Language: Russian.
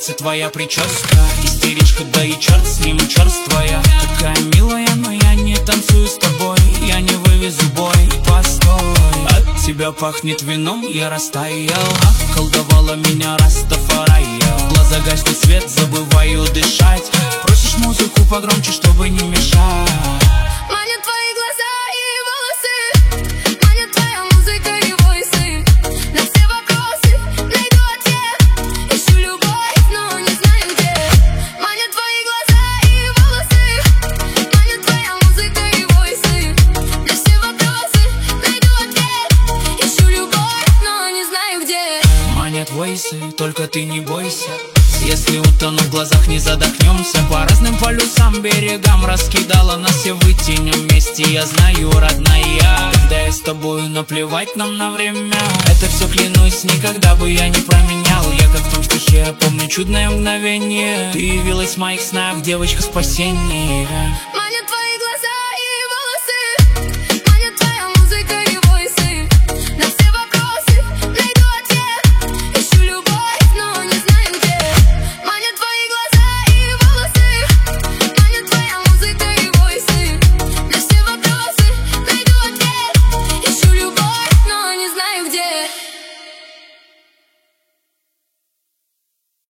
нравится твоя прическа. Истеричка, да и черт с ним, и черт с твоя. Такая милая, но я не танцую с тобой. Я не вывезу бой, постой. От тебя пахнет вином, я растаял. Околдовала меня Растафарайя. В глаза гаснет свет, забываю дышать. Просишь музыку погромче, чтобы не мешать. Манят твои глаза и волосы, манят твоя музыка и войсы. На все вопросы найду ответ. Ищу любовь, но не знаю где. Манят твои глаза и волосы, манят твоя музыка и войсы. На все вопросы найду ответ. Ищу любовь, но не знаю где. Манят войсы, только ты не бойся. Если утону в глазах, не задохнемся. По разным полюсам, берегам раскидала нас, все вытянем вместе. Я знаю, родная, когда я с тобою, наплевать нам на время. Это все, клянусь, никогда бы я не променял. Я как в том стихе, я помню чудное мгновение. Ты явилась в моих снах, девочка спасения. Манят твои